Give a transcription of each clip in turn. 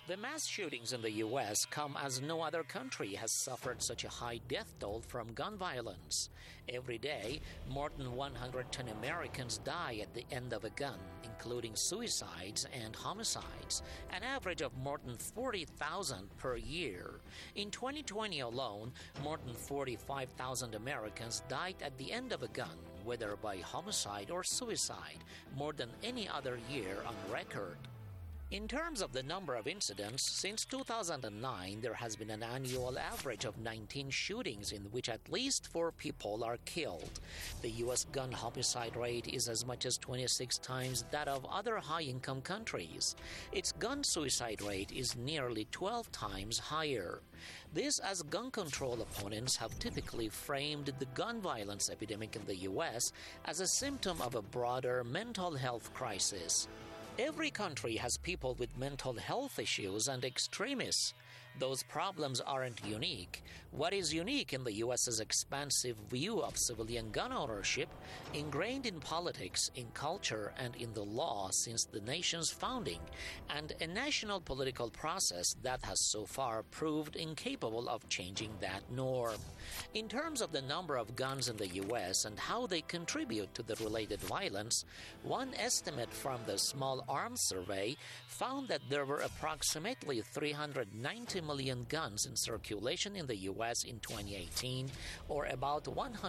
The mass shootings in the U.S. come as no other country has suffered such a high death toll from gun violence. Every day, more than 110 Americans die at the end of a gun, including suicides and homicides, an average of more than 40,000 per year. In 2020 alone, more than 45,000 Americans died at the end of a gun, whether by homicide or suicide, more than any other year on record. In terms of the number of incidents, since 2009, there has been an annual average of 19 shootings in which at least 4 people are killed. The U.S. gun homicide rate is as much as 26 times that of other high-income countries. Its gun suicide rate is nearly 12 times higher. This as gun control opponents have typically framed the gun violence epidemic in the U.S. as a symptom of a broader mental health crisis. Every country has people with mental health issues and extremists. Those problems aren't unique. What is unique in the U.S.'s expansive view of civilian gun ownership, ingrained in politics, in culture, and in the law since the nation's founding, and a national political process that has so far proved incapable of changing that norm. In terms of the number of guns in the U.S. and how they contribute to the related violence, one estimate from the Small Arms Survey found that there were approximately 390 million guns in circulation in the U.S. in 2018, or about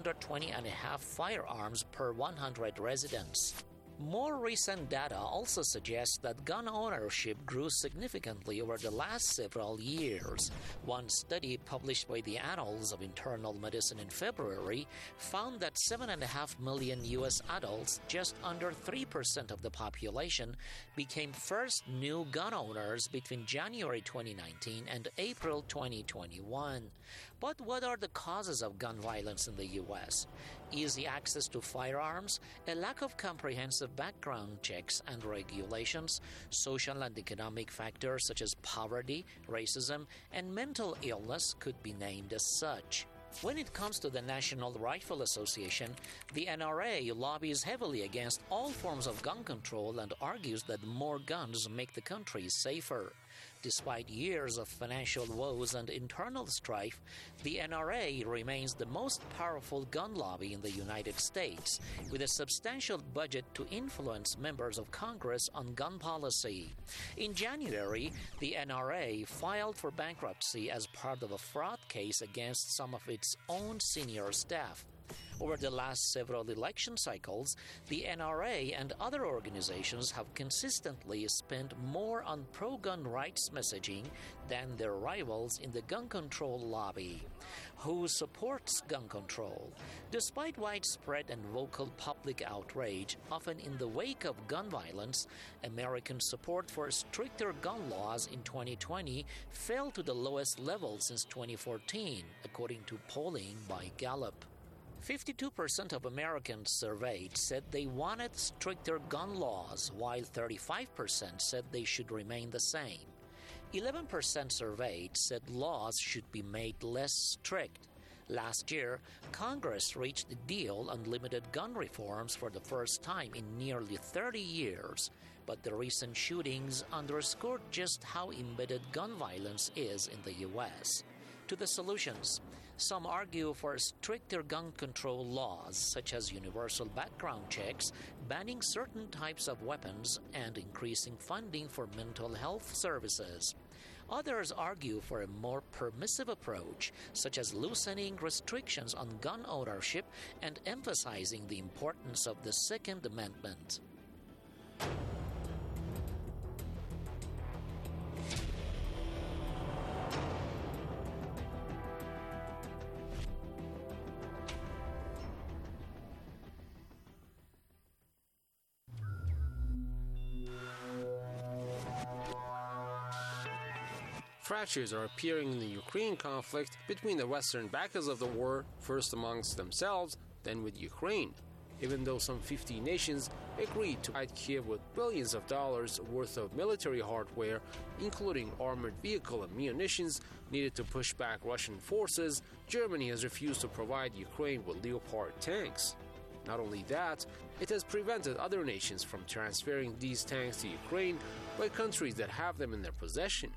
120.5 firearms per 100 residents. More recent data also suggests that gun ownership grew significantly over the last several years. One study published by the Annals of Internal Medicine in February found that 7.5 million U.S. adults, just under 3% of the population, became first new gun owners between January 2019 and April 2021. But what are the causes of gun violence in the U.S.? Easy access to firearms, a lack of comprehensive background checks and regulations, social and economic factors such as poverty, racism, and mental illness could be named as such. When it comes to the National Rifle Association, the NRA lobbies heavily against all forms of gun control and argues that more guns make the country safer. Despite years of financial woes and internal strife, the NRA remains the most powerful gun lobby in the United States, with a substantial budget to influence members of Congress on gun policy. In January, the NRA filed for bankruptcy as part of a fraud case against some of its own senior staff. Over the last several election cycles, the NRA and other organizations have consistently spent more on pro-gun rights messaging than their rivals in the gun control lobby. Who supports gun control? Despite widespread and vocal public outrage, often in the wake of gun violence, American support for stricter gun laws in 2020 fell to the lowest level since 2014, according to polling by Gallup. 52% of Americans surveyed said they wanted stricter gun laws, while 35% said they should remain the same. 11% surveyed said laws should be made less strict. Last year, Congress reached a deal on limited gun reforms for the first time in nearly 30 years, but the recent shootings underscored just how embedded gun violence is in the U.S. To the solutions, some argue for stricter gun control laws, such as universal background checks, banning certain types of weapons, and increasing funding for mental health services. Others argue for a more permissive approach, such as loosening restrictions on gun ownership and emphasizing the importance of the Second Amendment. Fractures are appearing in the Ukraine conflict between the Western backers of the war, first amongst themselves, then with Ukraine. Even though some 50 nations agreed to provide Kiev with billions of dollars worth of military hardware, including armored vehicle and munitions needed to push back Russian forces, Germany has refused to provide Ukraine with Leopard tanks. Not only that, it has prevented other nations from transferring these tanks to Ukraine by countries that have them in their possession.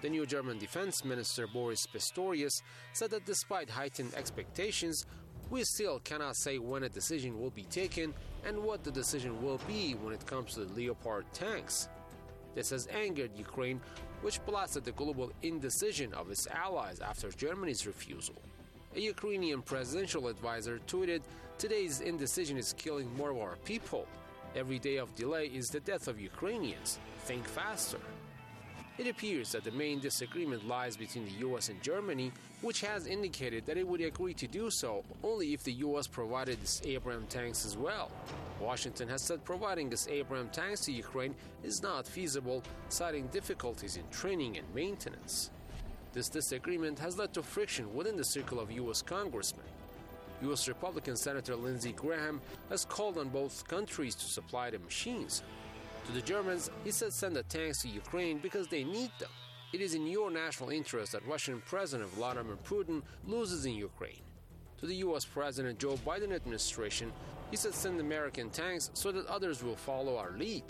The new German Defense Minister Boris Pistorius said that despite heightened expectations, we still cannot say when a decision will be taken and what the decision will be when it comes to the Leopard tanks. This has angered Ukraine, which blasted the global indecision of its allies after Germany's refusal. A Ukrainian presidential advisor tweeted, "Today's indecision is killing more of our people. Every day of delay is the death of Ukrainians. Think faster." It appears that the main disagreement lies between the US and Germany, which has indicated that it would agree to do so only if the US provided its Abrams tanks as well. Washington has said providing its Abrams tanks to Ukraine is not feasible, citing difficulties in training and maintenance. This disagreement has led to friction within the circle of US congressmen. US Republican Senator Lindsey Graham has called on both countries to supply the machines. To the Germans, he said send the tanks to Ukraine because they need them. It is in your national interest that Russian President Vladimir Putin loses in Ukraine. To the US President Joe Biden administration, he said send American tanks so that others will follow our lead.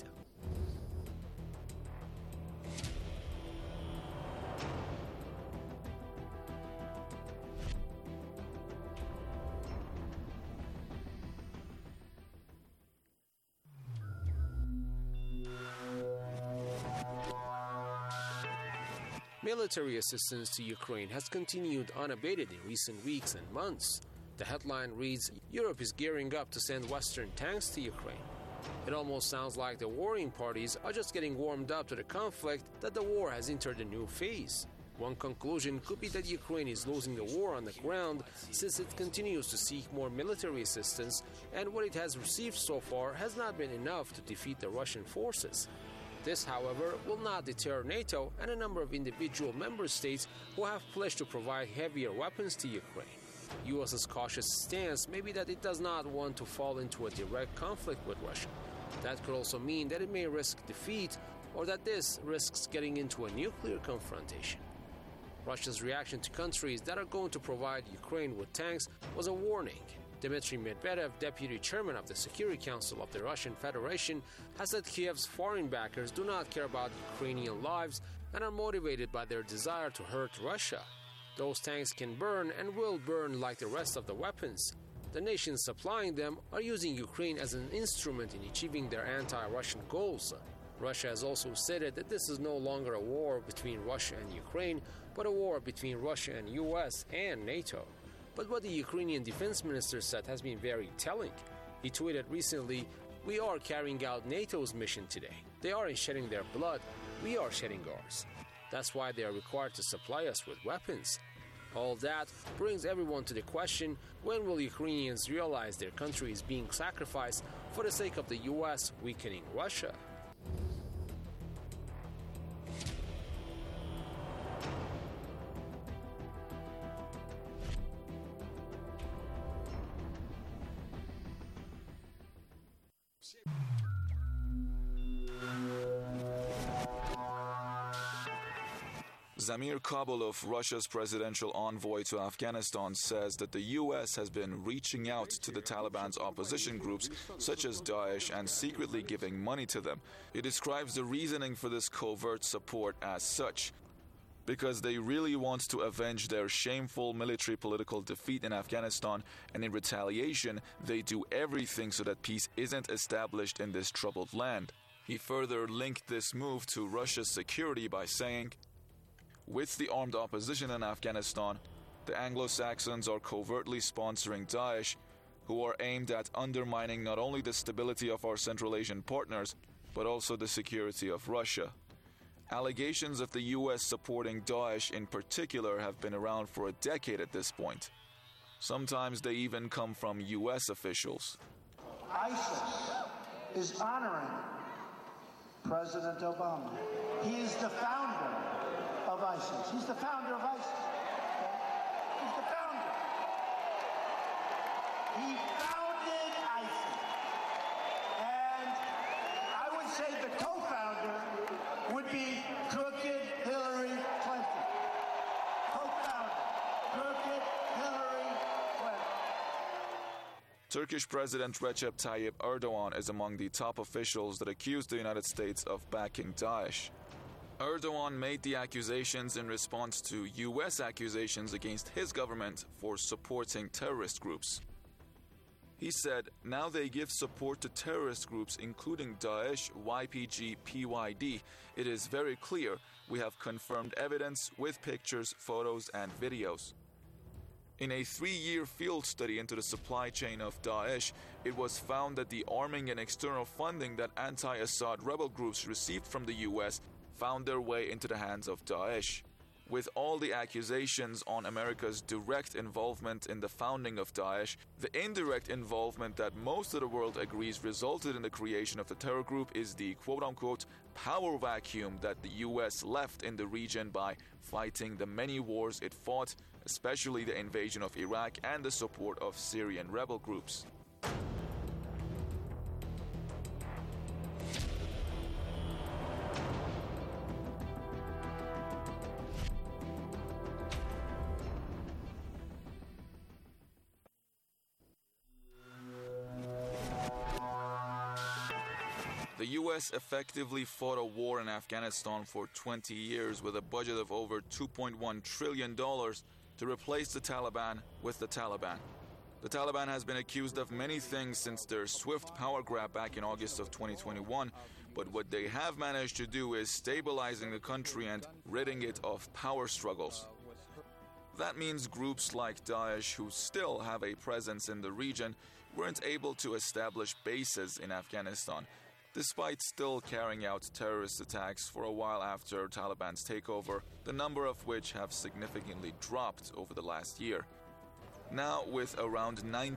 Military assistance to Ukraine has continued unabated in recent weeks and months. The headline reads, "Europe is gearing up to send Western tanks to Ukraine." It almost sounds like the warring parties are just getting warmed up to the conflict, that the war has entered a new phase. One conclusion could be that Ukraine is losing the war on the ground since it continues to seek more military assistance, and what it has received so far has not been enough to defeat the Russian forces. This, however, will not deter NATO and a number of individual member states who have pledged to provide heavier weapons to Ukraine. US's cautious stance may be that it does not want to fall into a direct conflict with Russia. That could also mean that it may risk defeat, or that this risks getting into a nuclear confrontation. Russia's reaction to countries that are going to provide Ukraine with tanks was a warning. Dmitry Medvedev, deputy chairman of the Security Council of the Russian Federation, has said Kiev's foreign backers do not care about Ukrainian lives and are motivated by their desire to hurt Russia. Those tanks can burn and will burn like the rest of the weapons. The nations supplying them are using Ukraine as an instrument in achieving their anti-Russian goals. Russia has also stated that this is no longer a war between Russia and Ukraine, but a war between Russia and US and NATO. But what the Ukrainian defense minister said has been very telling. He tweeted recently, "We are carrying out NATO's mission today. They aren't shedding their blood, we are shedding ours. That's why they are required to supply us with weapons." All that brings everyone to the question, when will Ukrainians realize their country is being sacrificed for the sake of the US weakening Russia? Zamir Kabulov, Russia's presidential envoy to Afghanistan, says that the U.S. has been reaching out to the Taliban's opposition groups, such as Daesh, and secretly giving money to them. He describes the reasoning for this covert support as such: because they really want to avenge their shameful military political defeat in Afghanistan, and in retaliation, they do everything so that peace isn't established in this troubled land. He further linked this move to Russia's security by saying, "With the armed opposition in Afghanistan, the Anglo-Saxons are covertly sponsoring Daesh, who are aimed at undermining not only the stability of our Central Asian partners, but also the security of Russia." Allegations of the U.S. supporting Daesh in particular have been around for a decade at this point. Sometimes they even come from U.S. officials. ISIS is honoring President Obama. He is the founder of ISIS. He's the founder of ISIS. He's the founder. He founded ISIS. And I would say the co-founder would be crooked Hillary Clinton. Co-founder, crooked Hillary Clinton. Turkish President Recep Tayyip Erdogan is among the top officials that accuse the United States of backing Daesh. Erdogan made the accusations in response to U.S. accusations against his government for supporting terrorist groups. He said, now they give support to terrorist groups including Daesh, YPG, PYD. It is very clear. We have confirmed evidence with pictures, photos, and videos. In a 3-year field study into the supply chain of Daesh, it was found that the arming and external funding that anti-Assad rebel groups received from the U.S. found their way into the hands of Daesh. With all the accusations on America's direct involvement in the founding of Daesh, the indirect involvement that most of the world agrees resulted in the creation of the terror group is the quote-unquote power vacuum that the U.S. left in the region by fighting the many wars it fought, especially the invasion of Iraq and the support of Syrian rebel groups. The U.S. effectively fought a war in Afghanistan for 20 years with a budget of over $2.1 trillion to replace the Taliban with the Taliban. The Taliban has been accused of many things since their swift power grab back in August of 2021, but what they have managed to do is stabilizing the country and ridding it of power struggles. That means groups like Daesh, who still have a presence in the region, weren't able to establish bases in Afghanistan, despite still carrying out terrorist attacks for a while after Taliban's takeover, the number of which have significantly dropped over the last year. Now, with around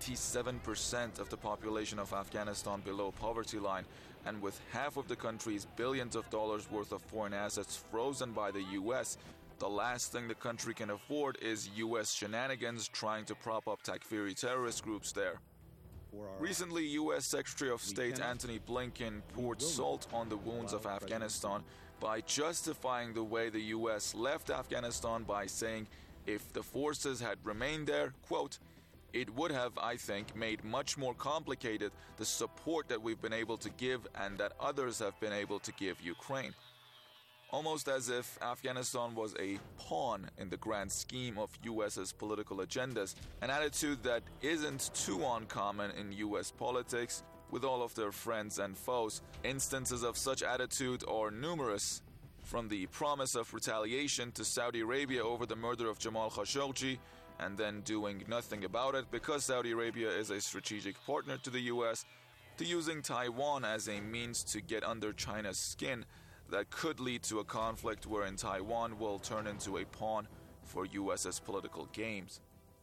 97% of the population of Afghanistan below poverty line, and with half of the country's billions of dollars worth of foreign assets frozen by the U.S., the last thing the country can afford is U.S. shenanigans trying to prop up Takfiri terrorist groups there. Recently, U.S. Secretary of State Antony Blinken poured salt on the wounds of Afghanistan by justifying the way the U.S. left Afghanistan by saying if the forces had remained there, quote, it would have, I think, made much more complicated the support that we've been able to give and that others have been able to give Ukraine. Almost as if Afghanistan was a pawn in the grand scheme of U.S.'s political agendas, an attitude that isn't too uncommon in U.S. politics, with all of their friends and foes. Instances of such attitude are numerous, from the promise of retaliation to Saudi Arabia over the murder of Jamal Khashoggi, and then doing nothing about it because Saudi Arabia is a strategic partner to the U.S., to using Taiwan as a means to get under China's skin that could lead to a conflict wherein Taiwan will turn into a pawn for U.S.'s political games.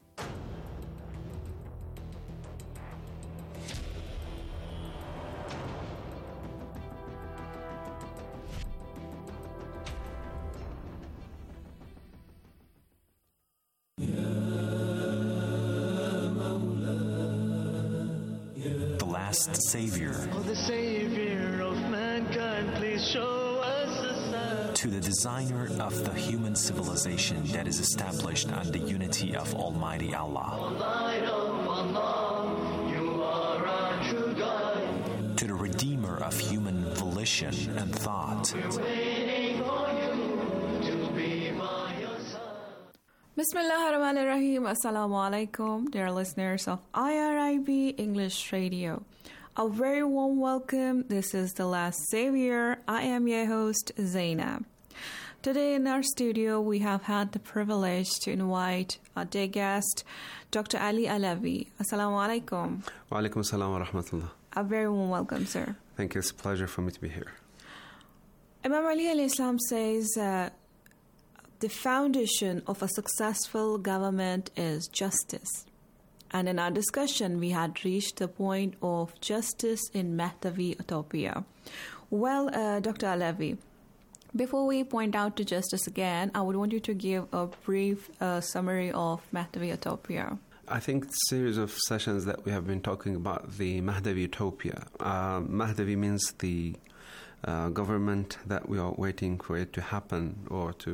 The last Savior. Oh, the Savior of mankind, please show us a sign. To the designer of the human civilization that is established on the unity of Almighty Allah. O light of Allah, you are our true guide. To the redeemer of human volition and thought. We're waiting for you to be by your side. Bismillahirrahmanirrahim. Assalamu alaikum, dear listeners of IRIB English Radio. A very warm welcome. This is The Last Savior. I am your host, Zainab. Today in our studio, we have had the privilege to invite our day guest, Dr. Ali Alavi. Assalamu alaikum. Wa alaikum assalam wa rahmatullah. A very warm welcome, sir. Thank you. It's a pleasure for me to be here. Imam Ali al-Islam says the foundation of a successful government is justice. And in our discussion, we had reached the point of justice in Mahdavi utopia. Well, Dr. Alavi, before we point out to justice again, I would want you to give a brief summary of Mahdavi utopia. I think the series of sessions that we have been talking about the Mahdavi utopia. Mahdavi means the government that we are waiting for it to happen or to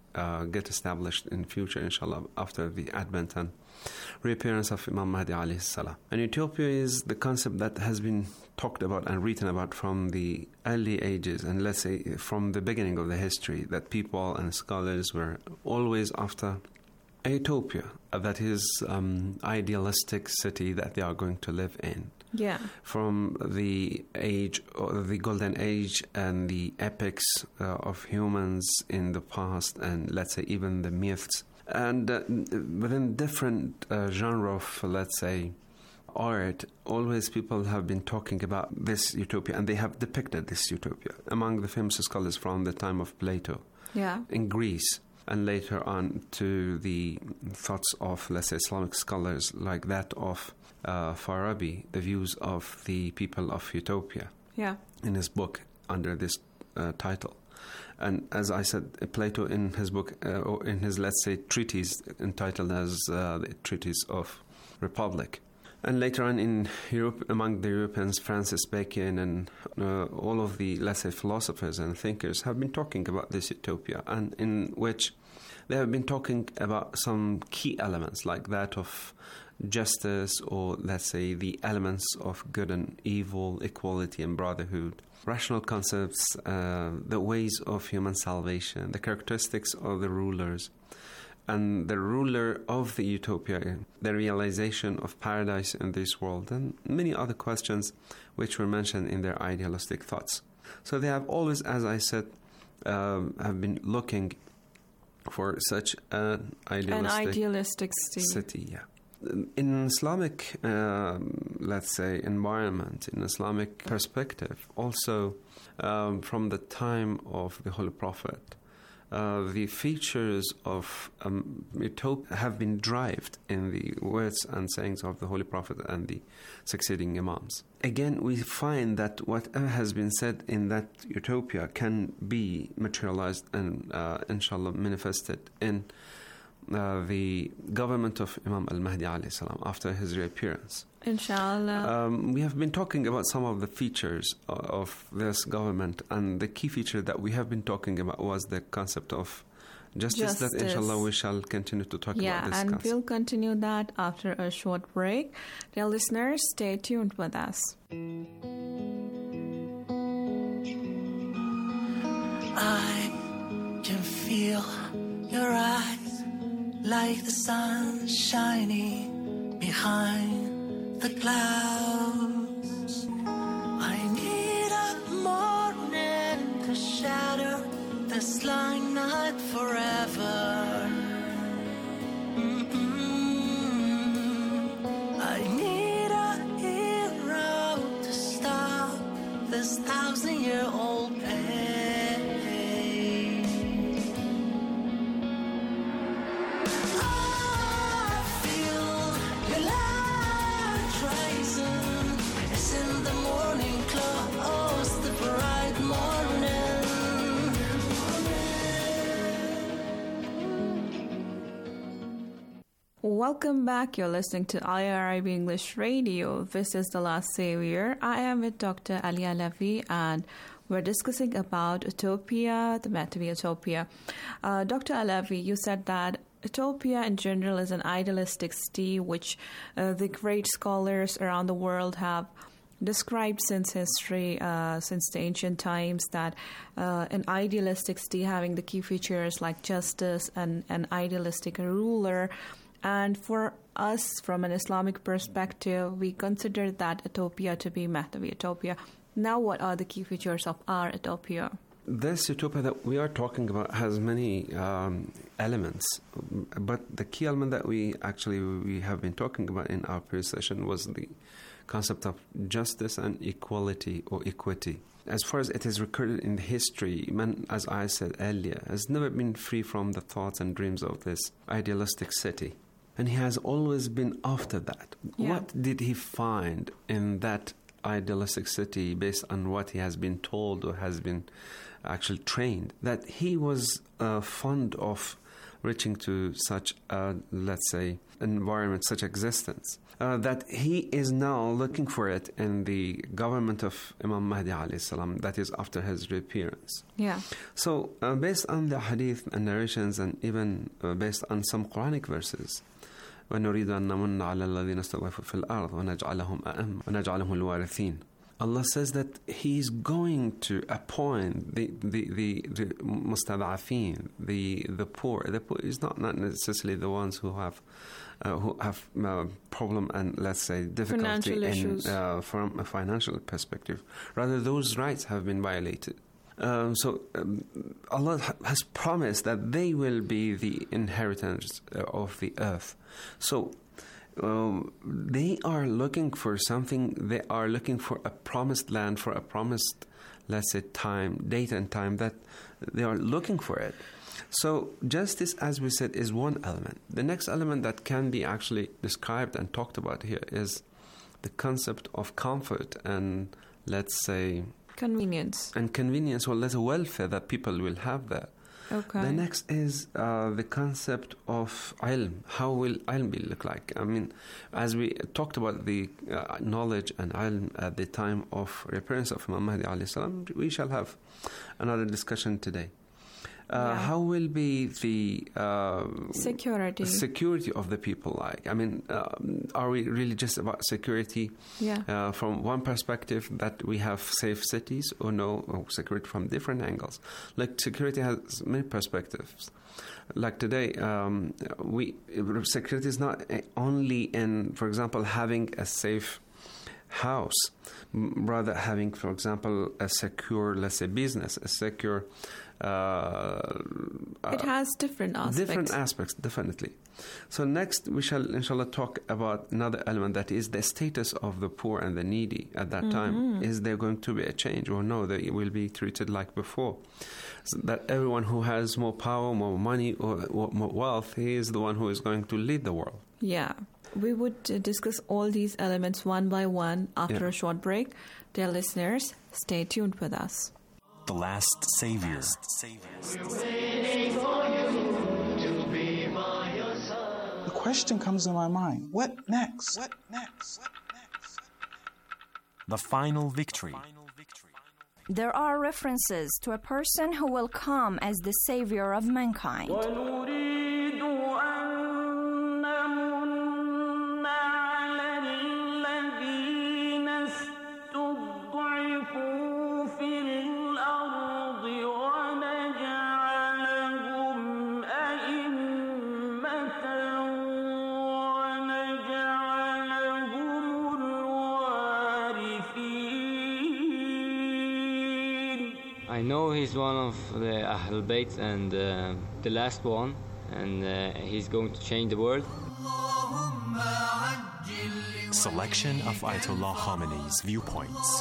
get established in future, inshallah, after the advent and reappearance of Imam Mahdi alayhi salam. And utopia is the concept that has been talked about and written about from the early ages, and let's say from the beginning of the history, that people and scholars were always after a utopia, that is idealistic city that they are going to live in. Yeah. From the age, or the golden age, and the epics of humans in the past, and let's say even the myths, and within different genre of, let's say, art, always people have been talking about this utopia, and they have depicted this utopia among the famous scholars from the time of Plato in Greece, and later on to the thoughts of, let's say, Islamic scholars like that of Farabi, the views of the people of utopia, in his book under this title. And as I said, Plato in his book, or in his, let's say, treatise entitled as the Treatise of Republic. And later on in Europe, among the Europeans, Francis Bacon and all of the, let's say, philosophers and thinkers have been talking about this utopia, and in which they have been talking about some key elements like that of justice, or let's say the elements of good and evil, equality and brotherhood, rational concepts, the ways of human salvation, the characteristics of the rulers, and the ruler of the utopia, the realization of paradise in this world, and many other questions which were mentioned in their idealistic thoughts. So they have always, as I said, have been looking for such an idealistic city. In Islamic, let's say, environment, in Islamic perspective, also from the time of the Holy Prophet, the features of utopia have been derived in the words and sayings of the Holy Prophet and the succeeding Imams. Again, we find that whatever has been said in that utopia can be materialized and, inshallah, manifested in the government of Imam al-Mahdi alayhi salam after his reappearance. Inshallah. We have been talking about some of the features of this government, and the key feature that we have been talking about was the concept of justice. That inshallah we shall continue to talk about this and concept. We'll continue that after a short break. Dear listeners, stay tuned with us. I can feel your eyes like the sun shining behind the clouds. I need a morning to shatter this long night forever. I need a hero to stop this 1,000-year-old pain. Welcome back. You're listening to IRIB English Radio. This is The Last Savior. I am with Dr. Ali Alavi, and we're discussing about utopia, the Mahdavi utopia. Dr. Alavi, you said that utopia in general is an idealistic city which the great scholars around the world have described since history, since the ancient times, that an idealistic city having the key features like justice and an idealistic ruler. And for us, from an Islamic perspective, we consider that utopia to be Mahdavi utopia. Now, what are the key features of our utopia? This utopia that we are talking about has many elements, but the key element that we have been talking about in our previous session was the concept of justice and equality or equity. As far as it is recorded in history, man, as I said earlier, has never been free from the thoughts and dreams of this idealistic city. And he has always been after that. Yeah. What did he find in that idealistic city based on what he has been told or has been actually trained? That he was fond of reaching to such a, let's say, environment, such existence. that he is now looking for it in the government of Imam Mahdi alayhi salam, that is after his reappearance. Yeah. So based on the hadith and narrations, and even based on some Quranic verses, وَنُرِيدُ أَن نَمُنَّ عَلَى الَّذِينَ اسْتُضْعِفُوا فِي الْأَرْضِ وَنَجْعَلَهُمْ أَئِمَّةً وَنَجْعَلَهُمُ الْوَارِثِينَ. Allah says that He's going to appoint the mustad'afin, the poor. The poor is not necessarily the ones who have problem and, let's say, difficulty from a financial perspective. Rather, those rights have been violated. So Allah has promised that they will be the inheritors of the earth. So they are looking for something. They are looking for a promised land, for a promised, let's say, date and time, that they are looking for it. So justice, as we said, is one element. The next element that can be actually described and talked about here is the concept of comfort and, let's say, convenience. And convenience, or let's say welfare that people will have there. Okay. The next is the concept of ilm. How will ilm be look like? I mean, as we talked about the knowledge and ilm at the time of reappearance of Imam Mahdi alayhi salam, we shall have another discussion today. How will be the security of the people like? I mean, are we really just about security from one perspective, that we have safe cities, or no, or security from different angles? Like, security has many perspectives. Like today, security is not only in, for example, having a safe house, rather having, for example, a secure, let's say, business, a secure... it has different aspects. Different aspects, definitely. So next, we shall, inshallah, talk about another element, that is the status of the poor and the needy at that time. Is there going to be a change, or no, they will be treated like before? So that everyone who has more power, more money, or more wealth, he is the one who is going to lead the world. Yeah. We would discuss all these elements one by one after a short break. Dear listeners, stay tuned with us. The Last Savior. The question comes to my mind, what next? The Final Victory. There are references to a person who will come as the savior of mankind. I know he's one of the Ahlul Bayt and the last one, and he's going to change the world. Selection of Ayatollah Khamenei's viewpoints.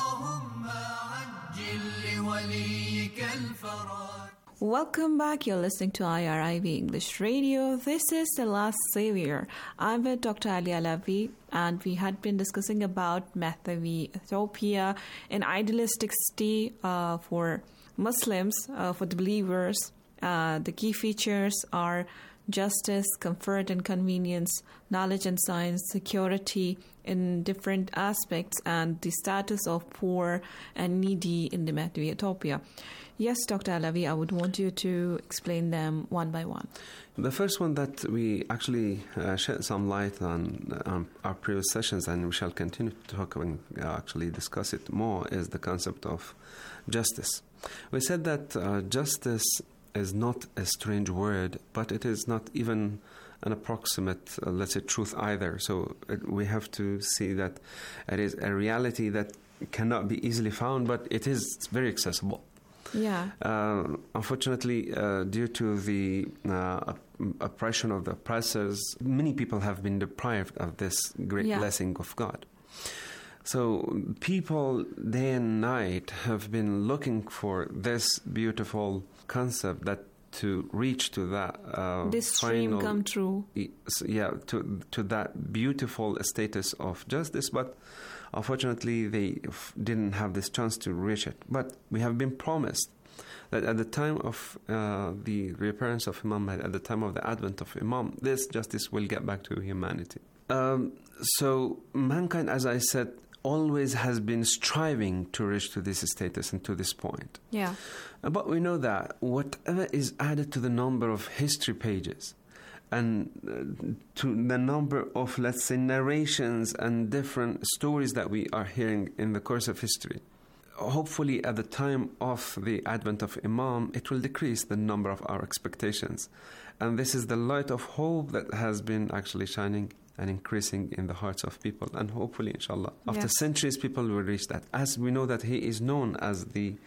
Welcome back. You're listening to IRIB English Radio. This is The Last Savior. I'm with Dr. Ali Alavi, and we had been discussing about Mahdavi Ethiopia, an idealistic city for Muslims, for the believers. The key features are justice, comfort and convenience, knowledge and science, security in different aspects, and the status of poor and needy in the Mahdavi Ethiopia. Yes, Dr. Alavi, I would want you to explain them one by one. The first one that we actually shed some light on our previous sessions, and we shall continue to talk and actually discuss it more, is the concept of justice. We said that justice is not a strange word, but it is not even an approximate, let's say, truth either. So we have to see that it is a reality that cannot be easily found, but it is very accessible. Yeah. Unfortunately, due to the oppression of the oppressors, many people have been deprived of this great blessing of God. So people day and night have been looking for this beautiful concept that to reach to that this dream come true. Yeah, to that beautiful status of justice, but unfortunately they didn't have this chance to reach it. But we have been promised that at the time of the reappearance of Imam Mahdi, at the time of the advent of Imam, this justice will get back to humanity. So mankind, as I said, always has been striving to reach to this status and to this point. Yeah. But we know that whatever is added to the number of history pages and to the number of, let's say, narrations and different stories that we are hearing in the course of history, hopefully at the time of the advent of Imam, it will decrease the number of our expectations. And this is the light of hope that has been actually shining and increasing in the hearts of people. And hopefully, inshallah, after centuries, people will reach that. As we know that he is known as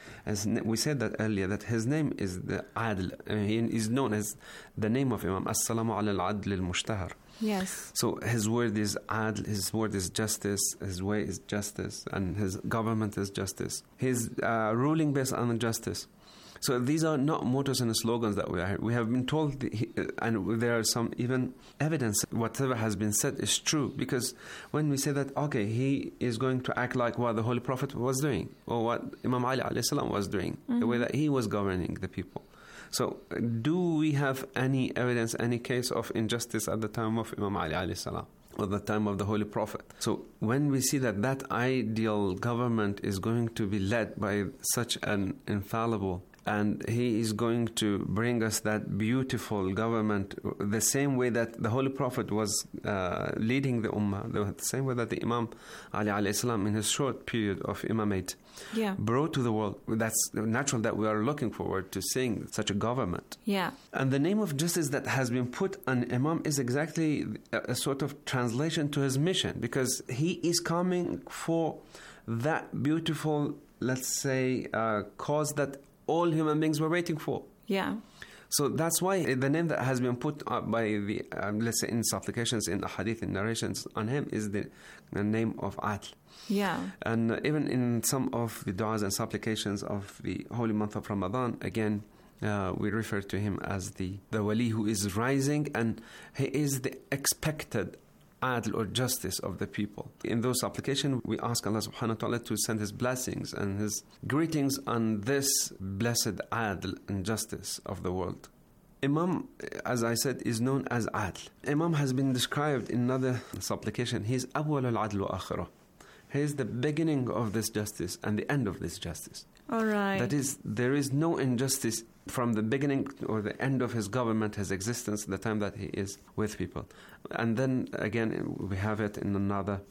we said that earlier, that his name is the Adl. He is known as the name of Imam. As-salamu ala al-adl al-mushtahar. Yes. So his word is adl, his word is justice, his way is justice, and his government is justice. He's ruling based on justice. So these are not mottos and slogans that we have been told, and there are some even evidence whatever has been said is true. Because when we say that, okay, he is going to act like what the Holy Prophet was doing, or what Imam Ali alayhi salam was doing, the way that he was governing the people. So do we have any evidence, any case of injustice at the time of Imam Ali alayhi salam, or the time of the Holy Prophet? So when we see that that ideal government is going to be led by such an infallible, and he is going to bring us that beautiful government the same way that the Holy Prophet was leading the Ummah, the same way that the Imam Ali alayhi salam in his short period of imamate brought to the world. That's natural that we are looking forward to seeing such a government. Yeah. And the name of justice that has been put on Imam is exactly a sort of translation to his mission, because he is coming for that beautiful, let's say, cause that all human beings were waiting for. Yeah. So that's why the name that has been put up by the, let's say, in supplications, in hadith, in narrations on him is the name of Adl. Yeah. And even in some of the du'as and supplications of the holy month of Ramadan, again, we refer to him as the wali who is rising, and he is the expected adl or justice of the people. In those supplications, we ask Allah subhanahu wa ta'ala to send his blessings and his greetings on this blessed adl and justice of the world. Imam, as I said, is known as adl. Imam has been described in another supplication. He is awwal al-adl wa akhirah. He is the beginning of this justice and the end of this justice. All right. That is, there is no injustice from the beginning or the end of his government, his existence, the time that he is with people. And then again, we have it in another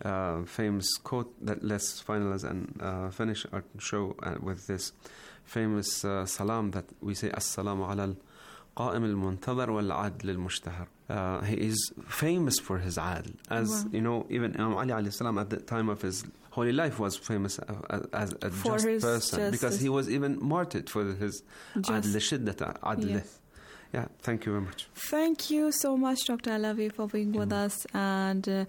famous quote that let's finalize and finish our show with this famous salam that we say, As-salamu ala al-qa'im al-muntadhar wal-adl al-mushtahar. He is famous for his adl. As you know, even Imam Ali alayhi salam at the time of his holy life was famous as a just person, because he was even martyred for his adl shiddata adl. Yes. Yeah, thank you very much. Thank you so much, Dr. Alavi, for being with us. And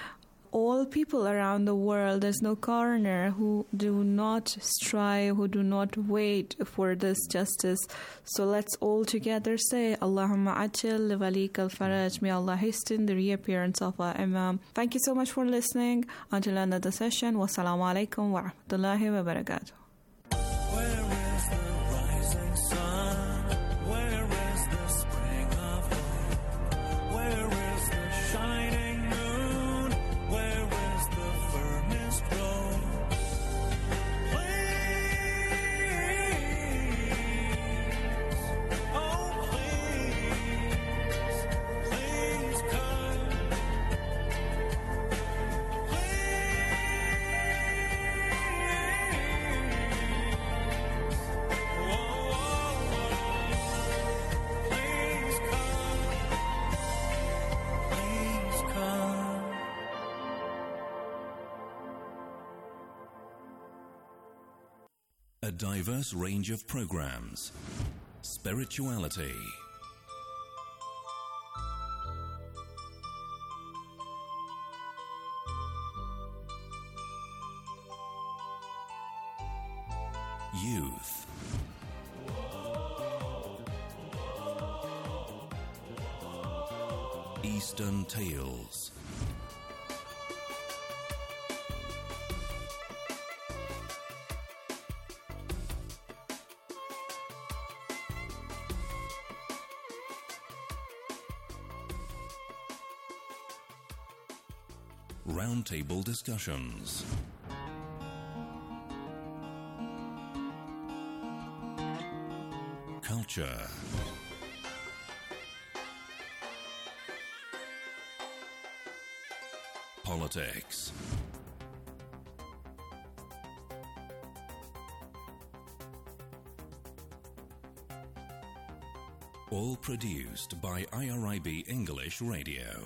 all people around the world, there's no corner who do not strive, who do not wait for this justice. So let's all together say, Allahumma ajil li walik al-faraj. May Allah hasten the reappearance of our Imam. Thank you so much for listening. Until another session, wassalamu alaikum wa rahmatullahi wa barakatuh. A diverse range of programs. Spirituality. Youth. Eastern Tales. Roundtable discussions. Culture. Politics. All produced by IRIB English Radio.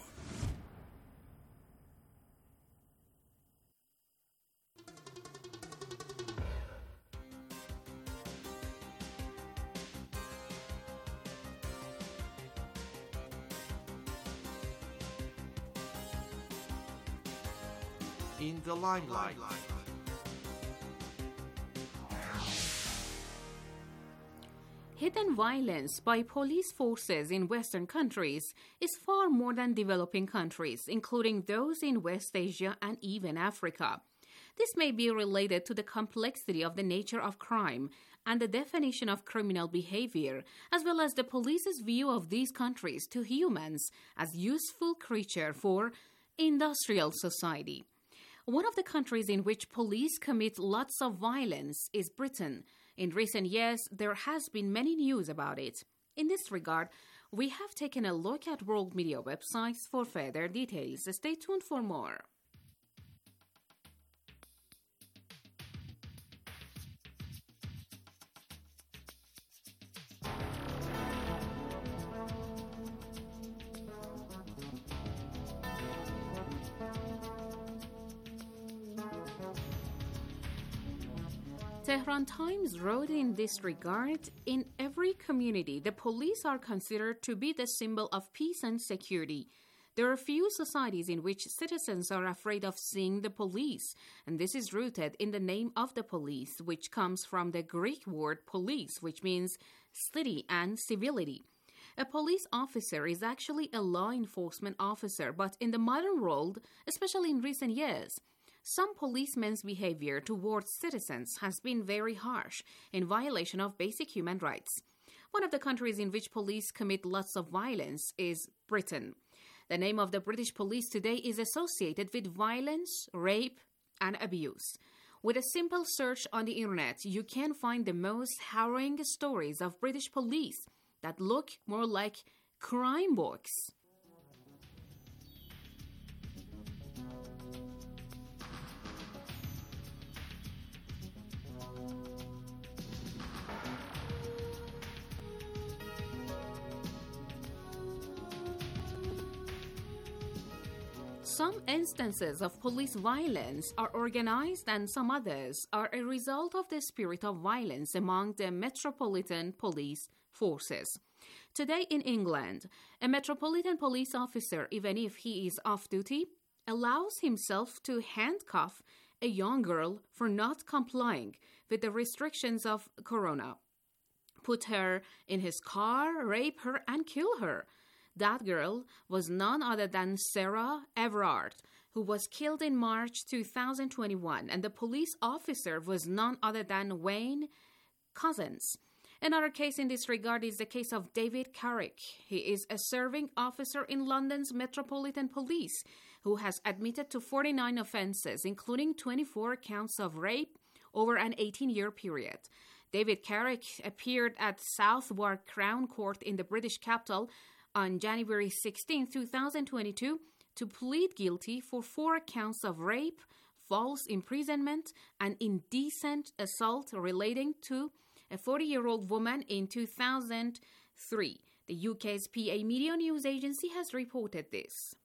In the limelight. Hidden violence by police forces in Western countries is far more than developing countries, including those in West Asia and even Africa. This may be related to the complexity of the nature of crime and the definition of criminal behavior, as well as the police's view of these countries to humans as useful creatures for industrial society. One of the countries in which police commit lots of violence is Britain. In recent years, there has been many news about it. In this regard, we have taken a look at world media websites for further details. Stay tuned for more. Tehran Times wrote in this regard, in every community, the police are considered to be the symbol of peace and security. There are few societies in which citizens are afraid of seeing the police, and this is rooted in the name of the police, which comes from the Greek word police, which means city and civility. A police officer is actually a law enforcement officer, but in the modern world, especially in recent years, some policemen's behavior towards citizens has been very harsh, in violation of basic human rights. One of the countries in which police commit lots of violence is Britain. The name of the British police today is associated with violence, rape, and abuse. With a simple search on the internet, you can find the most harrowing stories of British police that look more like crime books. Some instances of police violence are organized and some others are a result of the spirit of violence among the Metropolitan Police forces. Today in England, a Metropolitan Police officer, even if he is off duty, allows himself to handcuff a young girl for not complying with the restrictions of Corona, put her in his car, rape her, and kill her. That girl was none other than Sarah Everard, who was killed in March 2021, and the police officer was none other than Wayne Couzens. Another case in this regard is the case of David Carrick. He is a serving officer in London's Metropolitan Police who has admitted to 49 offences, including 24 counts of rape over an 18-year period. David Carrick appeared at Southwark Crown Court in the British capital on January 16, 2022, to plead guilty for 4 counts of rape, false imprisonment, and indecent assault relating to a 40-year-old woman in 2003. The UK's PA Media News Agency has reported this.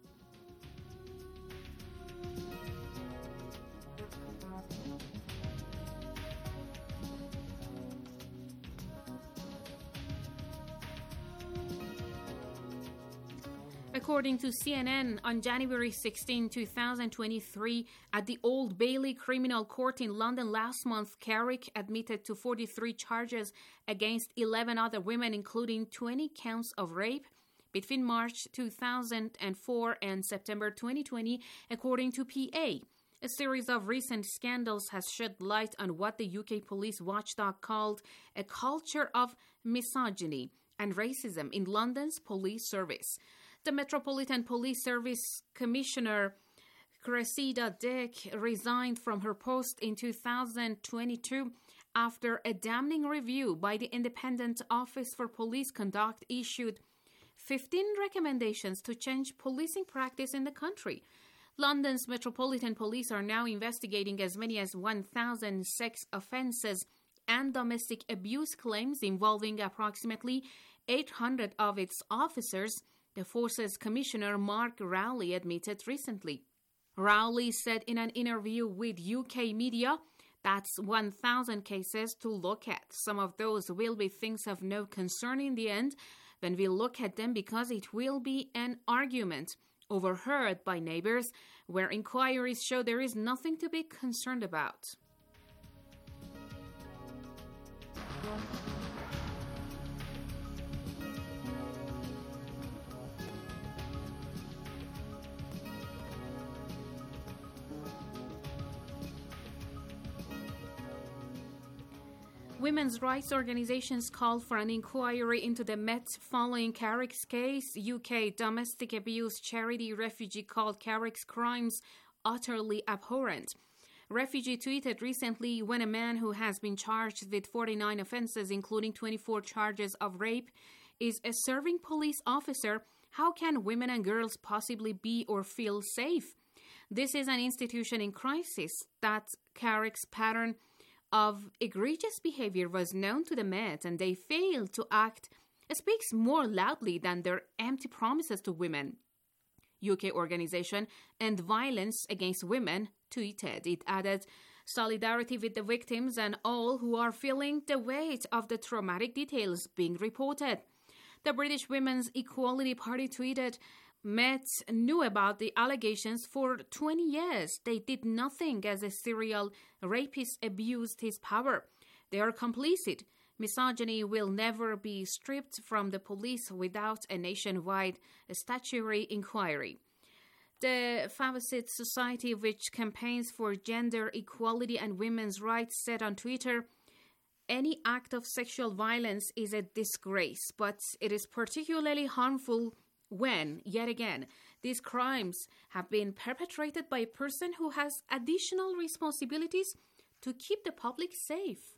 According to CNN, on January 16, 2023, at the Old Bailey Criminal Court in London last month, Carrick admitted to 43 charges against 11 other women, including 20 counts of rape between March 2004 and September 2020, according to PA. A series of recent scandals has shed light on what the UK police watchdog called a culture of misogyny and racism in London's police service. The Metropolitan Police Service Commissioner Cressida Dick resigned from her post in 2022 after a damning review by the Independent Office for Police Conduct issued 15 recommendations to change policing practice in the country. London's Metropolitan Police are now investigating as many as 1,000 sex offences and domestic abuse claims involving approximately 800 of its officers, the force's Commissioner Mark Rowley admitted recently. Rowley said in an interview with UK media, "That's 1,000 cases to look at. Some of those will be things of no concern in the end when we look at them because it will be an argument overheard by neighbors where inquiries show there is nothing to be concerned about." Women's rights organizations called for an inquiry into the Met following Carrick's case. UK domestic abuse charity Refugee called Carrick's crimes utterly abhorrent. Refugee tweeted recently, "When a man who has been charged with 49 offences, including 24 charges of rape, is a serving police officer, how can women and girls possibly be or feel safe? This is an institution in crisis. That Carrick's pattern of egregious behavior was known to the Met and they failed to act speaks more loudly than their empty promises to women." UK organization End Violence Against Women tweeted. It added, "Solidarity with the victims and all who are feeling the weight of the traumatic details being reported." The British Women's Equality Party tweeted, "Met knew about the allegations for 20 years. They did nothing as a serial rapist abused his power. They are complicit. Misogyny will never be stripped from the police without a nationwide statutory inquiry." The Fawcett Society, which campaigns for gender equality and women's rights, said on Twitter, "Any act of sexual violence is a disgrace, but it is particularly harmful when, yet again, these crimes have been perpetrated by a person who has additional responsibilities to keep the public safe."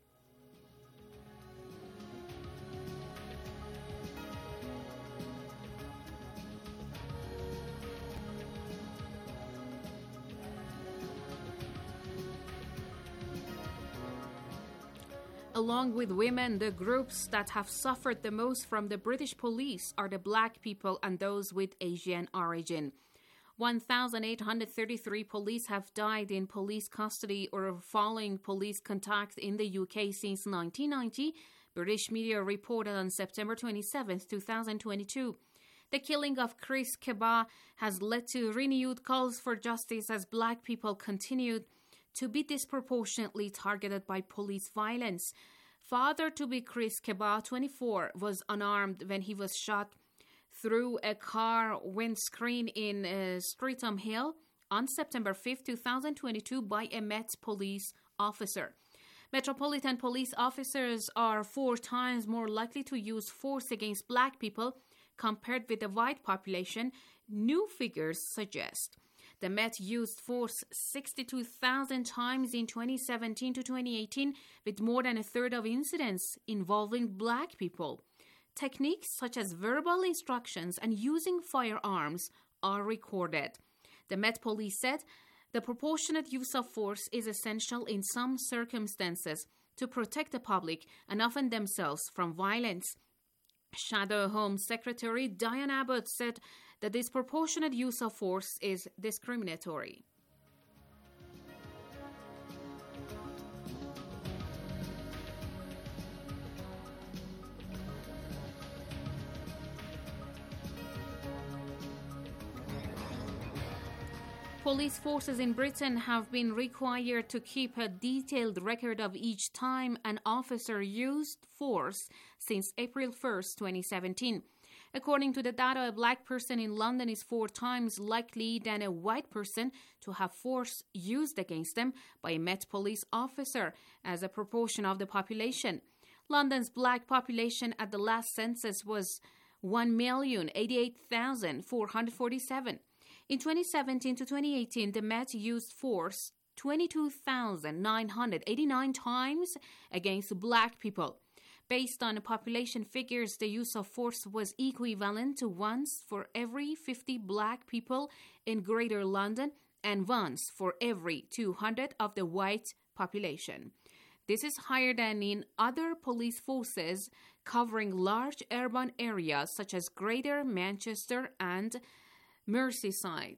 Along with women, the groups that have suffered the most from the British police are the black people and those with Asian origin. 1,833 police have died in police custody or following police contact in the UK since 1990, British media reported on September 27, 2022. The killing of Chris Keba has led to renewed calls for justice as black people continued to be disproportionately targeted by police violence. Father-to-be Chris Keba, 24, was unarmed when he was shot through a car windscreen in Streatham Hill on September 5, 2022 by a Met police officer. Metropolitan police officers are 4 times more likely to use force against black people compared with the white population, new figures suggest. The Met used force 62,000 times in 2017 to 2018, with more than a third of incidents involving black people. Techniques such as verbal instructions and using firearms are recorded. The Met Police said the proportionate use of force is essential in some circumstances to protect the public and often themselves from violence. Shadow Home Secretary Diane Abbott said the disproportionate use of force is discriminatory. Police forces in Britain have been required to keep a detailed record of each time an officer used force since April 1, 2017. According to the data, a black person in London is 4 times likely than a white person to have force used against them by a Met Police officer as a proportion of the population. London's black population at the last census was 1,088,447. In 2017 to 2018, the Met used force 22,989 times against black people. Based on population figures, the use of force was equivalent to once for every 50 black people in Greater London and once for every 200 of the white population. This is higher than in other police forces covering large urban areas such as Greater Manchester and Merseyside.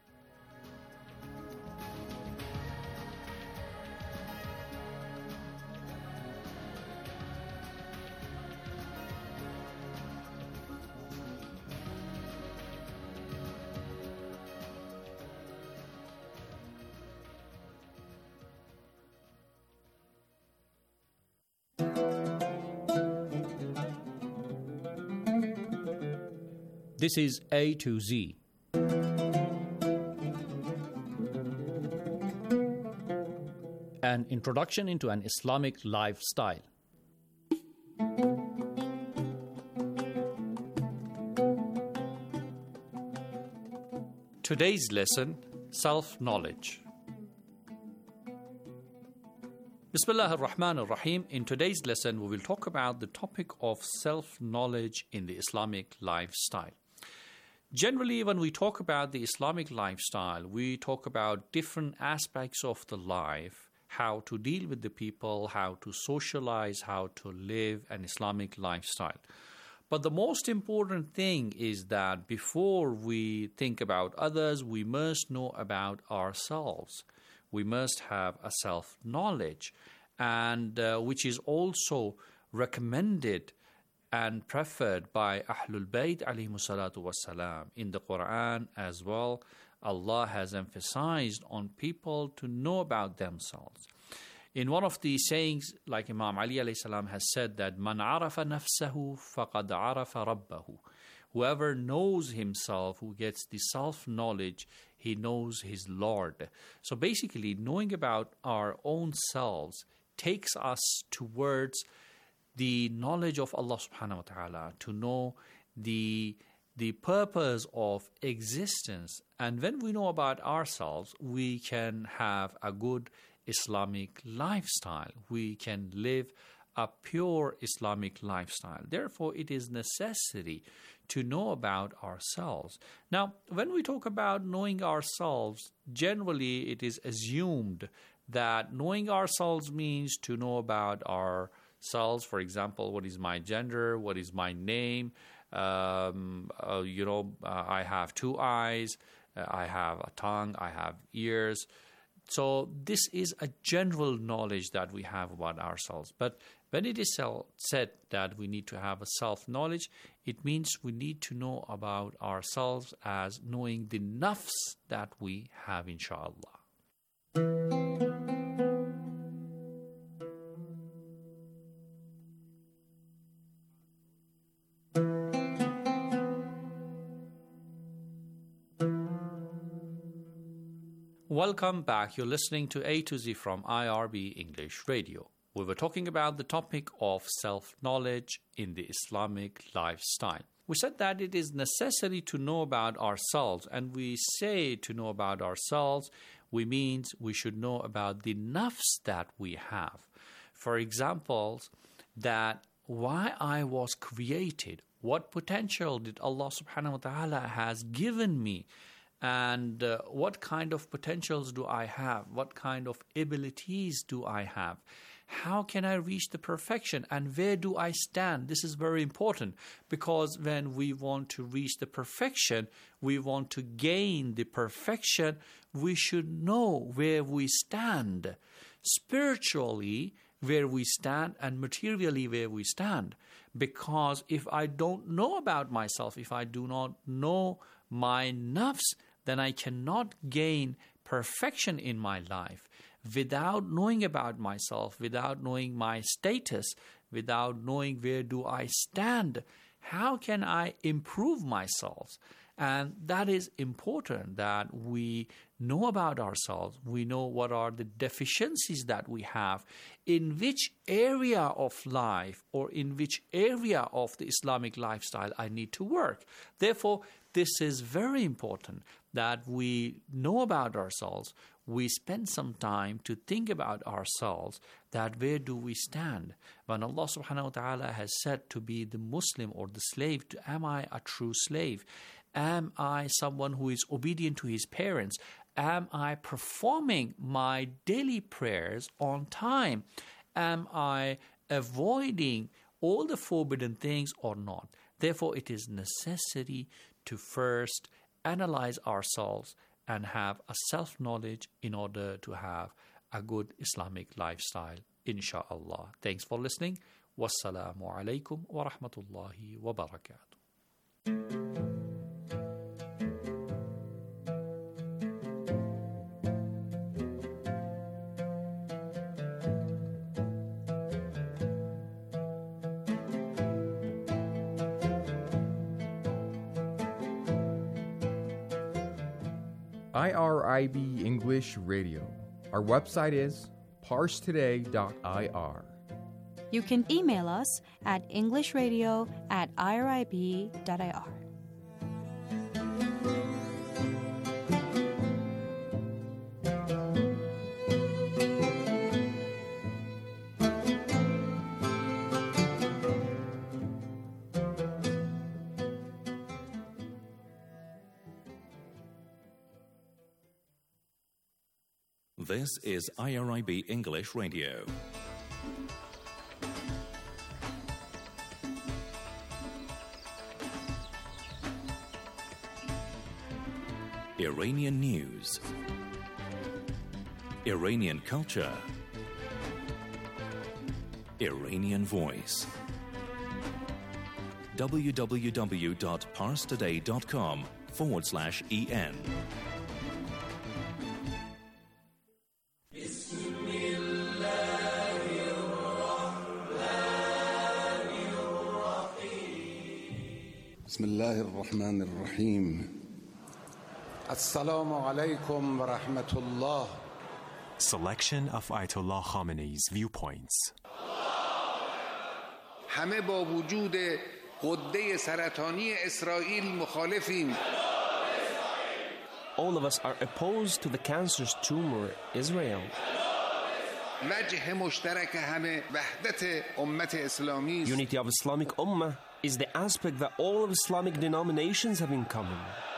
This is A to Z. An introduction into an Islamic lifestyle. Today's lesson, self-knowledge. Bismillah ar-Rahman ar-Rahim. In today's lesson, we will talk about the topic of self-knowledge in the Islamic lifestyle. Generally, when we talk about the Islamic lifestyle, we talk about different aspects of the life, how to deal with the people, how to socialize, how to live an Islamic lifestyle. But the most important thing is that before we think about others, we must know about ourselves. We must have a self-knowledge, and which is also recommended and preferred by Ahlul Bayt alayhimu salatu wassalam. In the Quran as well, Allah has emphasized on people to know about themselves. In one of the sayings, like Imam Ali alayhi salam has said that Man arafa nafsahu faqad arafa rabbahu. Whoever knows himself, who gets the self-knowledge, he knows his Lord. So basically, knowing about our own selves takes us towards the knowledge of Allah subhanahu wa ta'ala, to know the purpose of existence. And when we know about ourselves, we can have a good Islamic lifestyle. We can live a pure Islamic lifestyle. Therefore, it is necessary to know about ourselves. Now, when we talk about knowing ourselves, generally it is assumed that knowing ourselves means to know about ourselves. For example, what is my gender? What is my name? I have 2 eyes. I have a tongue. I have ears. So this is a general knowledge that we have about ourselves. But when it is said that we need to have a self-knowledge, it means we need to know about ourselves as knowing the nafs that we have, inshallah. Welcome back. You're listening to A to Z from IRB English Radio. We were talking about the topic of self-knowledge in the Islamic lifestyle. We said that it is necessary to know about ourselves, and we say to know about ourselves, we mean we should know about the nafs that we have. For example, that why I was created, what potential did Allah subhanahu wa ta'ala has given me, and what kind of potentials do I have? What kind of abilities do I have? How can I reach the perfection? And where do I stand? This is very important, because when we want to reach the perfection, we want to gain the perfection, we should know where we stand. Spiritually, where we stand, and materially where we stand. Because if I don't know about myself, if I do not know my nafs, then I cannot gain perfection in my life. Without knowing about myself, without knowing my status, without knowing where do I stand, how can I improve myself? And that is important, that we know about ourselves, we know what are the deficiencies that we have, in which area of life or in which area of the Islamic lifestyle I need to work. Therefore, this is very important that we know about ourselves, we spend some time to think about ourselves, that where do we stand? When Allah subhanahu wa ta'ala has said to be the Muslim or the slave, am I a true slave? Am I someone who is obedient to his parents? Am I performing my daily prayers on time? Am I avoiding all the forbidden things or not? Therefore, it is necessary to first analyze ourselves and have a self-knowledge in order to have a good Islamic lifestyle, insha'Allah. Thanks for listening. Wassalamu alaikum wa rahmatullahi wa barakatuh. IRIB English Radio. Our website is parstoday.ir. You can email us at englishradio@irib.ir. This is IRIB English Radio. Iranian news, Iranian culture, Iranian voice. www.parstoday.com/en. بسم الله الرحمن الرحيم السلام عليكم ورحمة الله. Selection of Ayatollah Khamenei's viewpoints. همه با وجود غده سرطانی اسرائیل مخالفیم. All of us are opposed to the cancerous tumor Israel. وجه مشترک همه وحدت امت اسلامی. Unity of Islamic Ummah is the aspect that all of Islamic denominations have in common.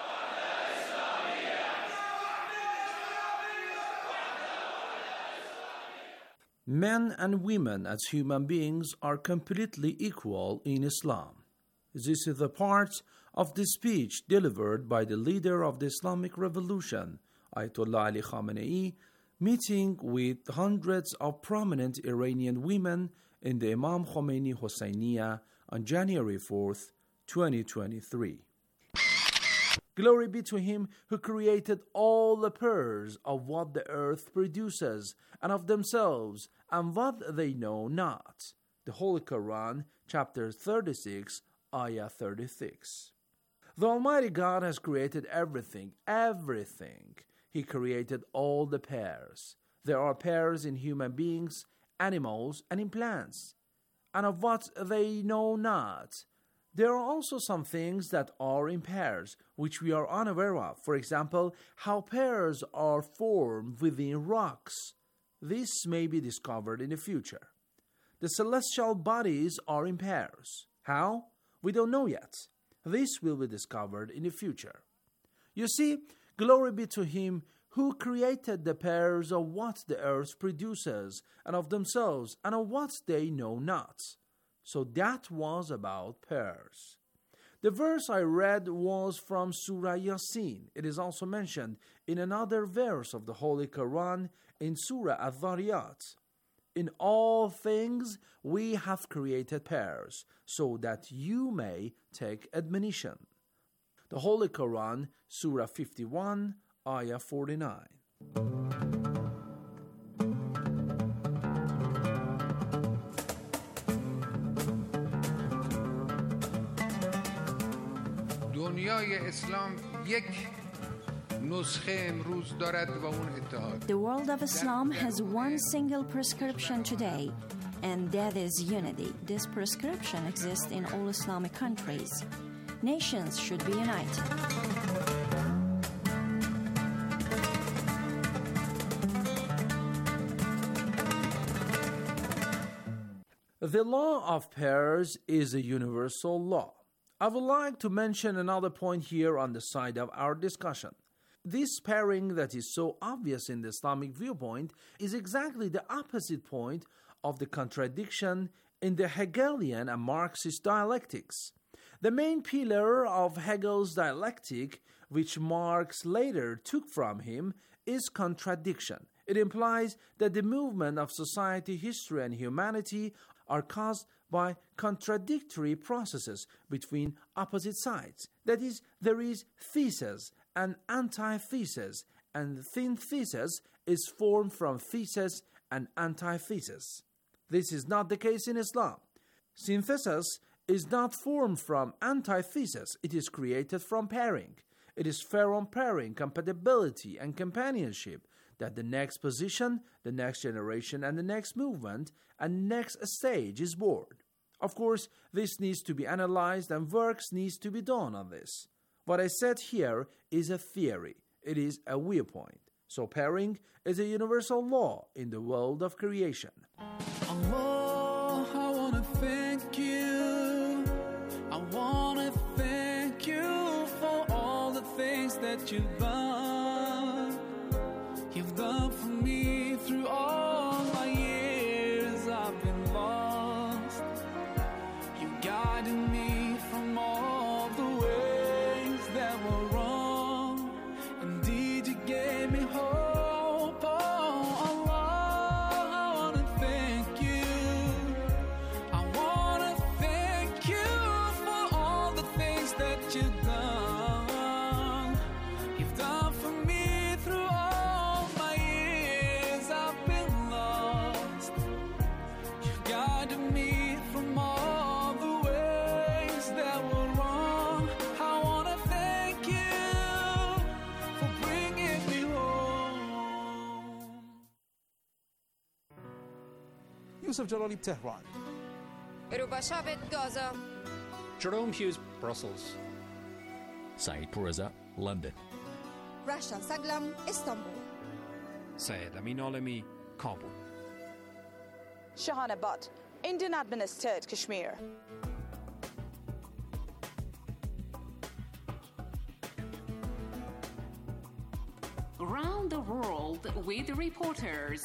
Men and women as human beings are completely equal in Islam. This is the part of the speech delivered by the leader of the Islamic Revolution, Ayatollah Ali Khamenei, meeting with hundreds of prominent Iranian women in the Imam Khomeini Hosseiniya on January 4th, 2023. Glory be to Him who created all the pairs of what the earth produces and of themselves and what they know not. The Holy Quran, chapter 36, ayah 36. The Almighty God has created everything. He created all the pairs. There are pairs in human beings, animals, and in plants, and of what they know not. There are also some things that are in pairs, which we are unaware of. For example, how pairs are formed within rocks. This may be discovered in the future. The celestial bodies are in pairs. How? We don't know yet. This will be discovered in the future. You see, glory be to Him who created the pairs of what the earth produces, and of themselves, and of what they know not. So that was about pairs. The verse I read was from Surah Yasin. It is also mentioned in another verse of the Holy Quran in Surah Al-Dhariyat. In all things we have created pairs, so that you may take admonition. The Holy Quran, Surah 51, Ayah 49. دنیای اسلام یک نسخه امروز دارد و اون اتحاد. The world of Islam has one single prescription today, and that is unity. This prescription exists in all Islamic countries. Nations should be united. The law of pairs is a universal law. I would like to mention another point here on the side of our discussion. This pairing that is so obvious in the Islamic viewpoint is exactly the opposite point of the contradiction in the Hegelian and Marxist dialectics. The main pillar of Hegel's dialectic, which Marx later took from him, is contradiction. It implies that the movement of society, history, and humanity are caused by contradictory processes between opposite sides. That is, there is thesis and antithesis, and synthesis is formed from thesis and antithesis. This is not the case in Islam. Synthesis is not formed from antithesis, it is created from pairing. It is fair on pairing, compatibility, and companionship that the next position, the next generation, and the next movement, and next stage is born. Of course, this needs to be analyzed and works needs to be done on this. What I said here is a theory. It is a viewpoint. So pairing is a universal law in the world of creation. Allah, I want to thank you. I want to thank you for all the things that you've done. You've done for me through all my years I've been lost. You guided me from all the ways that were wrong. Indeed, you gave me hope. Oh, Allah, I want to thank you. I want to thank you for all the things that you've done. You've done for me through all my years I've been lost. You guided me from all the ways that were wrong. I want to thank you for bringing me home. Yusuf Jalali, Tehran. Rubashabit, Gaza. Jerome Hughes, Brussels. Saeed Pourreza, London. Rasha Saglam, Istanbul. Syed Amin Alami, Kabul. Shahana Butt, Indian administered Kashmir. Around the world with reporters.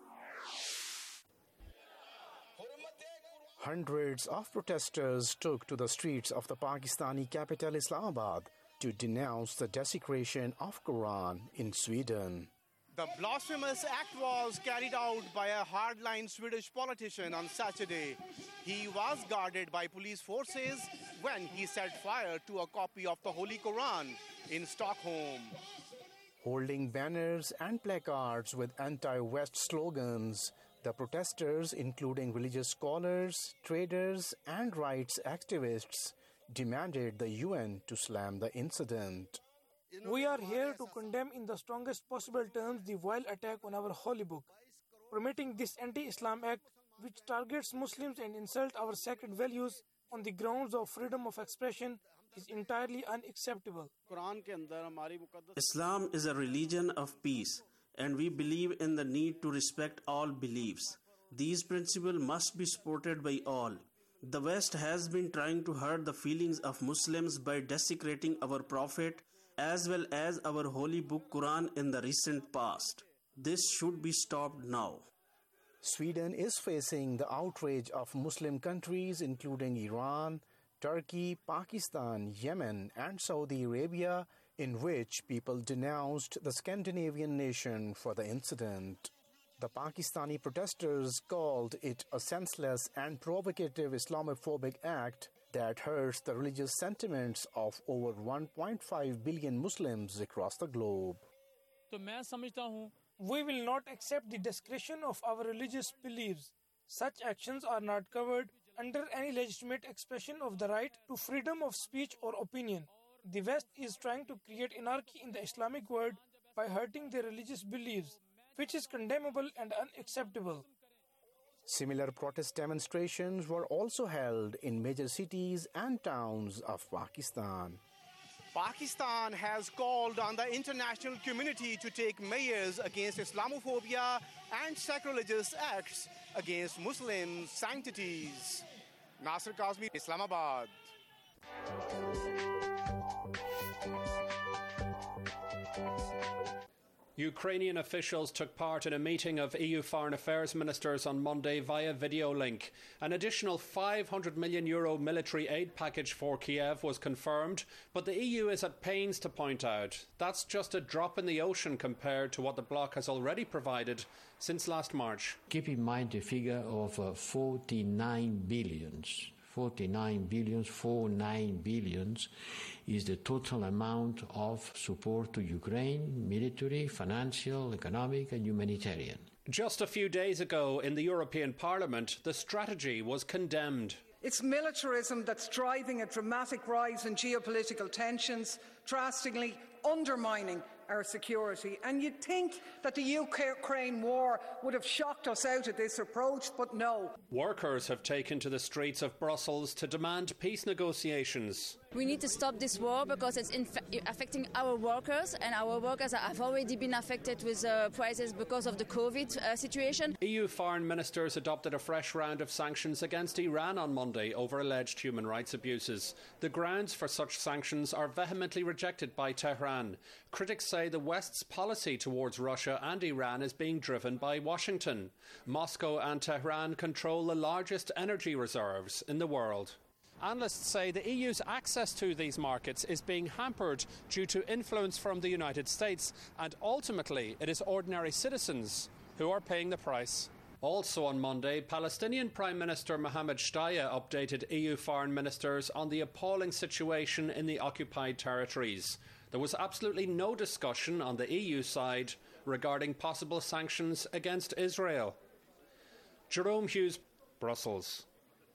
Hundreds of protesters took to the streets of the Pakistani capital Islamabad to denounce the desecration of Quran in Sweden. The blasphemous act was carried out by a hardline Swedish politician on Saturday. He was guarded by police forces when he set fire to a copy of the Holy Quran in Stockholm. Holding banners and placards with anti-West slogans, the protesters, including religious scholars, traders, and rights activists, demanded the UN to slam the incident. We are here to condemn in the strongest possible terms the vile attack on our holy book. Permitting this anti-Islam act, which targets Muslims and insults our sacred values on the grounds of freedom of expression, is entirely unacceptable. Islam is a religion of peace, and we believe in the need to respect all beliefs. These principles must be supported by all. The West has been trying to hurt the feelings of Muslims by desecrating our Prophet as well as our holy book Quran in the recent past. This should be stopped now. Sweden is facing the outrage of Muslim countries including Iran, Turkey, Pakistan, Yemen, and Saudi Arabia, in which people denounced the Scandinavian nation for the incident. The Pakistani protesters called it a senseless and provocative Islamophobic act that hurts the religious sentiments of over 1.5 billion Muslims across the globe. We will not accept the desecration of our religious beliefs. Such actions are not covered under any legitimate expression of the right to freedom of speech or opinion. The West is trying to create anarchy in the Islamic world by hurting their religious beliefs, which is condemnable and unacceptable. Similar protest demonstrations were also held in major cities and towns of Pakistan. Pakistan has called on the international community to take measures against Islamophobia and sacrilegious acts against Muslim sanctities. Nasir Kazmi, Islamabad. Ukrainian officials took part in a meeting of EU foreign affairs ministers on Monday via video link. An additional €500 million military aid package for Kiev was confirmed, but the EU is at pains to point out that's just a drop in the ocean compared to what the bloc has already provided since last March. Keep in mind the figure of 49 billions. 49 billions is the total amount of support to Ukraine, military, financial, economic and humanitarian. Just a few days ago in the European Parliament, the strategy was condemned. It's militarism that's driving a dramatic rise in geopolitical tensions, drastically undermining our security. And you'd think that the Ukraine war would have shocked us out of this approach, but no. Workers have taken to the streets of Brussels to demand peace negotiations. We need to stop this war because it's affecting our workers, and our workers have already been affected with prices because of the COVID situation. EU foreign ministers adopted a fresh round of sanctions against Iran on Monday over alleged human rights abuses. The grounds for such sanctions are vehemently rejected by Tehran. Critics say the West's policy towards Russia and Iran is being driven by Washington. Moscow and Tehran control the largest energy reserves in the world. Analysts say the EU's access to these markets is being hampered due to influence from the United States, and ultimately it is ordinary citizens who are paying the price. Also on Monday, Palestinian Prime Minister Mohammed Shtayyeh updated EU foreign ministers on the appalling situation in the occupied territories. There was absolutely no discussion on the EU side regarding possible sanctions against Israel. Jerome Hughes, Brussels.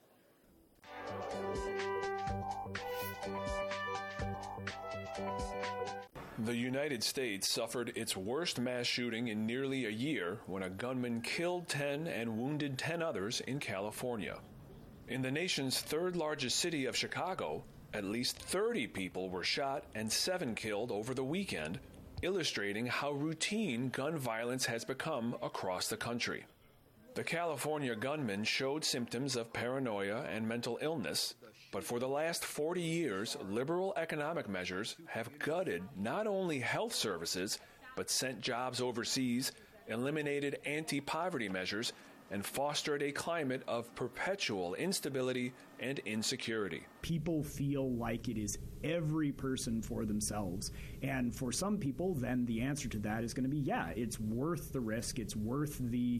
The United States suffered its worst mass shooting in nearly a year when a gunman killed 10 and wounded 10 others in California. In the nation's third largest city of Chicago, at least 30 people were shot and 7 killed over the weekend, illustrating how routine gun violence has become across the country. The California gunman showed symptoms of paranoia and mental illness, but for the last 40 years, liberal economic measures have gutted not only health services, but sent jobs overseas, eliminated anti-poverty measures, and fostered a climate of perpetual instability and insecurity. People feel like it is every person for themselves. And for some people, then the answer to that is going to be, yeah, it's worth the risk. It's worth the,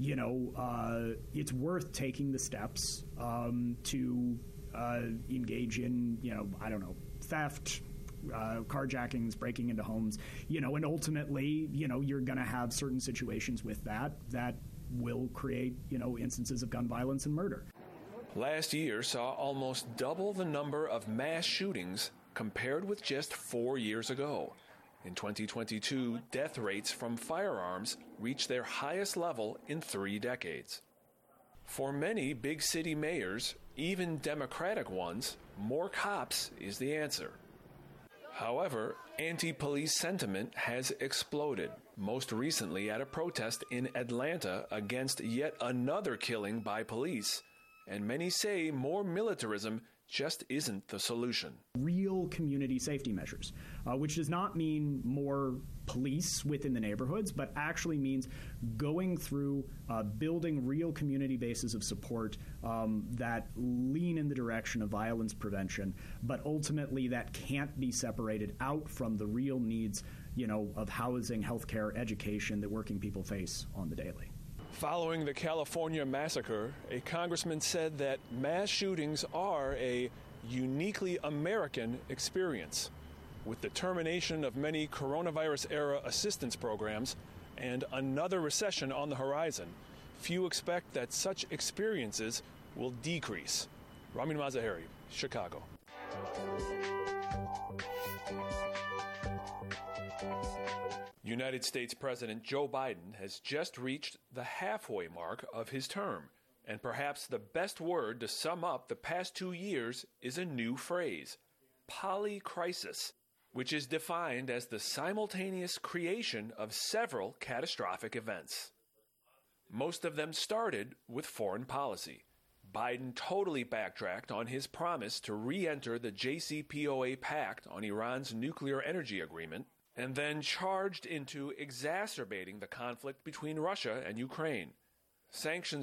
it's worth taking the steps to engage in, theft, carjackings, breaking into homes, and ultimately, you're going to have certain situations with that will create, instances of gun violence and murder. Last year saw almost double the number of mass shootings compared with just 4 years ago. In 2022, death rates from firearms reached their highest level in 3 decades. For many big city mayors, even Democratic ones, more cops is the answer. However, anti-police sentiment has exploded, most recently at a protest in Atlanta against yet another killing by police, and many say more militarism just isn't the solution. Real community safety measures, which does not mean more police within the neighborhoods, but actually means going through building real community bases of support that lean in the direction of violence prevention, but ultimately that can't be separated out from the real needs, of housing, healthcare, education that working people face on the daily. Following the California massacre, a congressman said that mass shootings are a uniquely American experience. With the termination of many coronavirus-era assistance programs and another recession on the horizon, few expect that such experiences will decrease. Ramin Mazaheri, Chicago. United States President Joe Biden has just reached the halfway mark of his term, and perhaps the best word to sum up the past 2 years is a new phrase, polycrisis, which is defined as the simultaneous creation of several catastrophic events. Most of them started with foreign policy. Biden totally backtracked on his promise to re-enter the JCPOA pact on Iran's nuclear energy agreement, and then charged into exacerbating the conflict between Russia and Ukraine. Sanctions